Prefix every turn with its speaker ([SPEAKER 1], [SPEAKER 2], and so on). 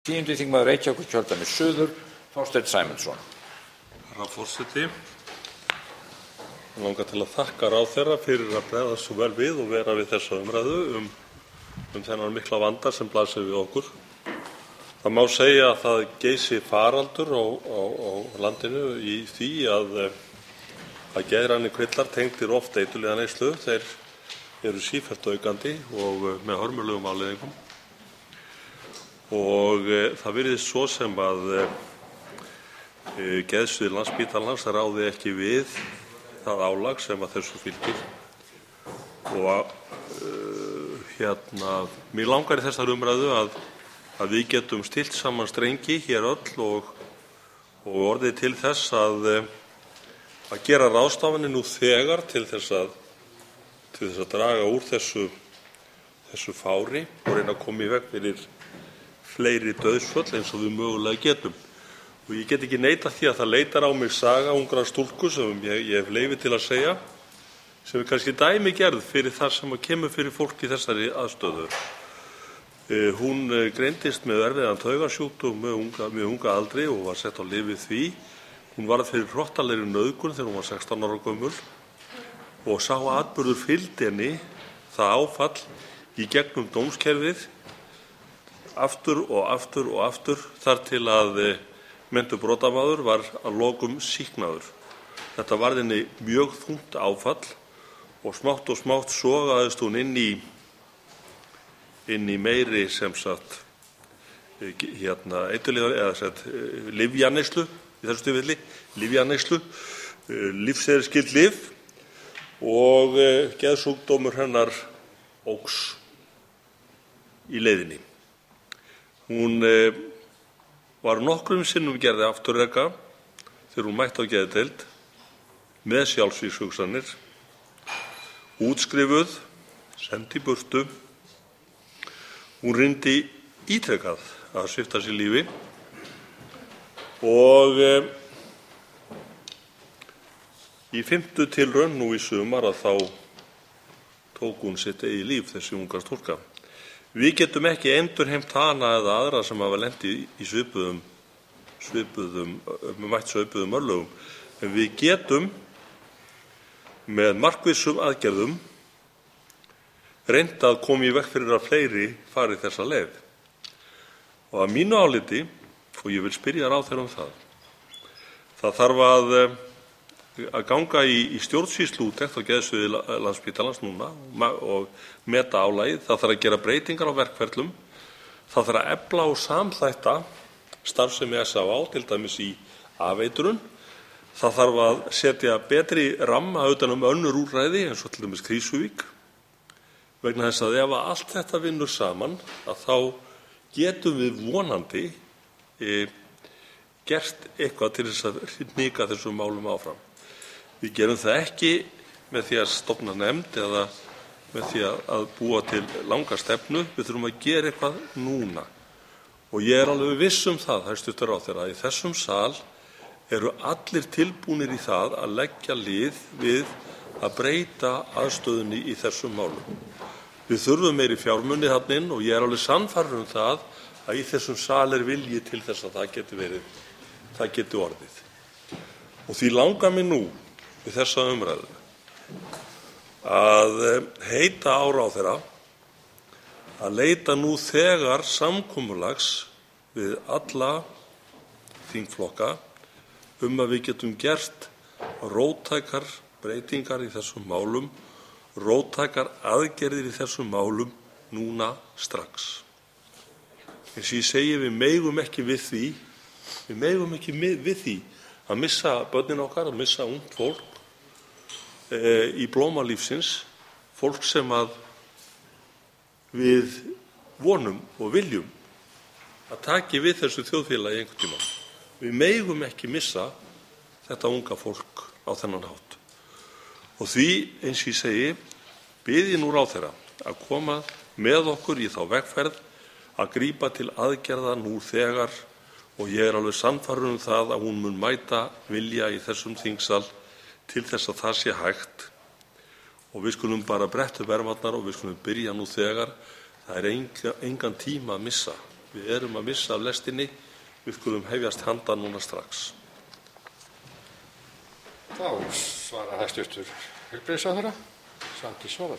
[SPEAKER 1] 10. þingmaður Reykjavíkurkjördæmis suður, Þorsteinn Sæmundsson.
[SPEAKER 2] Herra forseti, mig langar til að þakka ráðherra fyrir að bregðast svo vel við og vera við þessa umræðu þennan mikla vanda sem blasir við okkur. Það má segja að það geysi faraldur á landinu í því að geðrænir kvillar tengdir oft eiturlyfjaneyslu, þeir eru sífellt aukandi og með hörmulegum afleiðingum. Og það virðist svo sem að geðsvið Landspítalans ráði ekki við það álag sem að þessu fylgir. Og mér langar í þessari umræðu að við getum stillt saman strengi hér öll og orðið til þess að gera ráðstafanir nú þegar til þess að draga úr þessu fári og reyna að koma í veg fyrir fleiri dauðsföll eins og við mögulega getum. Og ég get ekki neitað því að það leitar á mig saga ungrar stúlku sem ég hef leyfi til að segja, sem kannski dæmigerð fyrir það sem kemur fyrir fólk í þessari aðstöðu. Hún greindist með erfiðan taugasjúkdóm með unga aldri og var sett á lyf við því. Hún varð fyrir hrottalegri nauðgun þegar hún var 16 ára gömul og sá atburður fylgdi henni, það áfall í gegnum dómskerfið, aftur og aftur og aftur, þar til að meintur brotamaður var að lokum sýknaður. Þetta varð henni mjög þungt áfall og smátt sogaðist hún inn í meiri sem sagt lyfjaneyslu, í þessu tilfelli lyfjaneyslu, lífseðilsskyld lyf, og geðsjúkdómur hennar óx í leiðinni. Hún var nokkrum sinnum gerði afturreka þegar hún mætti á geðdeild með sjálfsvígshugsanir, útskrifuð, send í burtu. Hún reyndi ítrekað að svipta sig lífi og í 5. tilraun nú í sumar að þá tók hún sitt eigið líf, þessi unga stúlka. Við getum ekki endurheimt hana eða aðra sem hafa lent í mætt svipuðum örlögum, en við getum með markvissum aðgerðum reynt að koma í veg fyrir að fleiri fari þessa leið. Og að mínu áliti, og ég vil spyrja ráðherra það þarf að ganga í stjórnsýsluúttekt á geðsviði Landspítalans núna og meta álagið. Það þarf að gera breytingar á verkferlum. Það þarf að efla og samþætta starfsemi SÁÁ, til dæmis í afeitrun. Það þarf að setja betri ramma utan önnur úrræði eins og til dæmis Krýsuvík, vegna þess að ef allt þetta vinnur saman að þá getum við vonandi gert eitthvað til þess að hnika þessum málum áfram. Við gerum það ekki með því að stofna nefnd eða með því að búa til langa stefnu. Við þurfum að gera eitthvað núna. Og ég alveg viss það, hæstv. Ráðherra, að í þessum sal eru allir tilbúnir í það að leggja lið við að breyta aðstöðunni í þessum málum. Við þurfum meiri fjármuni þarna inn og ég alveg sannfærður það að í þessum sal vilji til þess að það geti orðið. Og því langar mig nú við þessa umræðu að heita á ráðherra að leita nú þegar samkomulags við alla þingflokka að við getum gert róttækar breytingar í þessum málum, róttækar aðgerðir í þessum málum núna strax. Eins og ég segi, við megum ekki við því að missa börnin okkar, að missa ungt fólk í blóma lífsins, fólk sem að við vonum og viljum að taki við þessu þjóðfélagi einhvern tímann. Við megum ekki missa þetta unga fólk á þennan hátt. Og því, eins og ég segi, bið ég nú ráðherra að koma með okkur í þá vegferð að grípa til aðgerða nú þegar, og ég alveg sannfærður það að hún mun mæta vilja í þessum þingsal til þess að það sé hægt. Og við skulum bara bretta upp ermarnar og við skulum byrja nú þegar. Það engan tíma að missa. Við erum að missa af lestinni. Við skulum hefjast handa núna strax.
[SPEAKER 3] Þá svarar hæstv. heilbrigðisráðherra, Svandís Svavarsdóttir.